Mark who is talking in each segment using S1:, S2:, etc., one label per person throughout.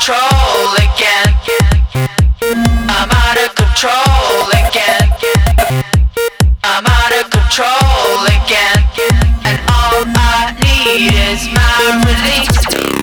S1: control again. I'm out of control again. I'm out of control again. And all I need is my release.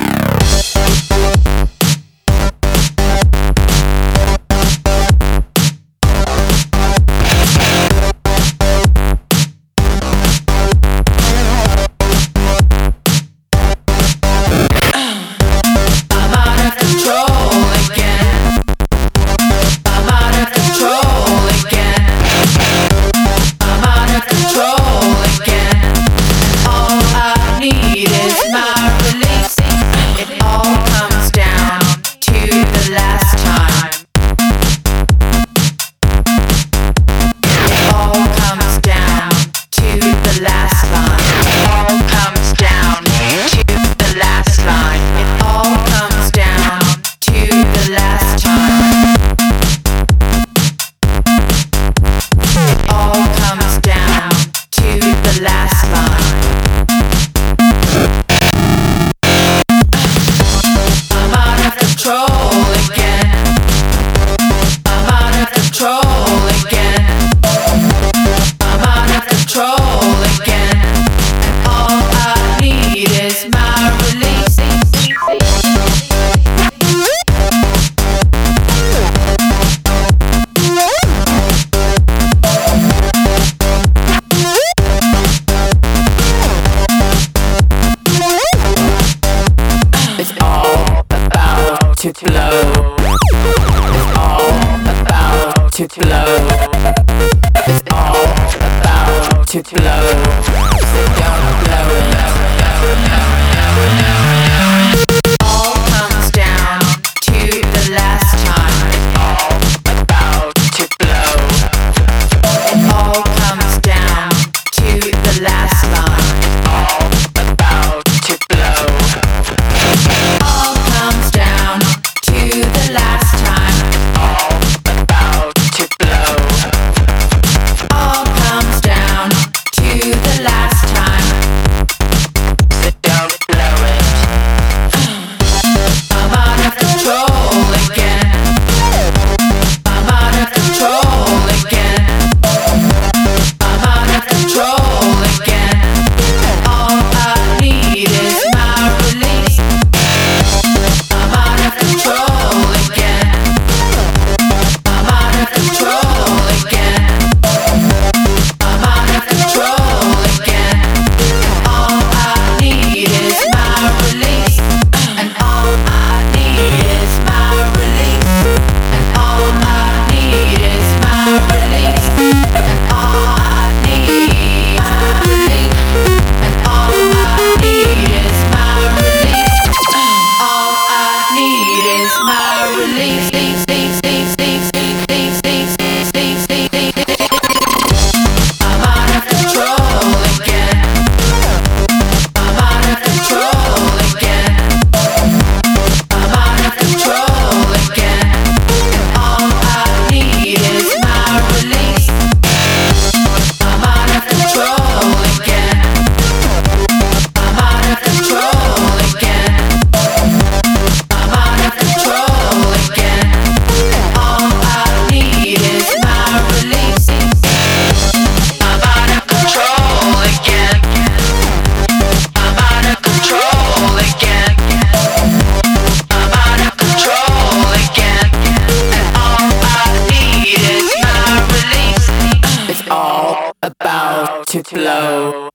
S2: To flow. It's all about to flow. It's all about to flow. So don't blow it. All comes down to the last time. It's all about to flow. It all comes down to the last line. It's all about to flow. All comes down to the last time. All about to blow. All comes down to the last time. So don't blow it. I'm out of control again. I'm out of control again. I'm out of control again. All I need is my release. I'm out of control again. I'm out of control again. I'm out of control again. All I need is my release. And all I need is my release. And all I need is my release. And all I need is my release. And all I need is my release. All I need is my release. I'm out of control again. I'm out of control again. I'm out of control again. And all I need is my release. I'm out of control again. I'm out of control again. I'm out of control again. All I need is my release. I'm out of control again. I'm out of control again. I'm out of control again. And all I need is my release. It's all about to flow.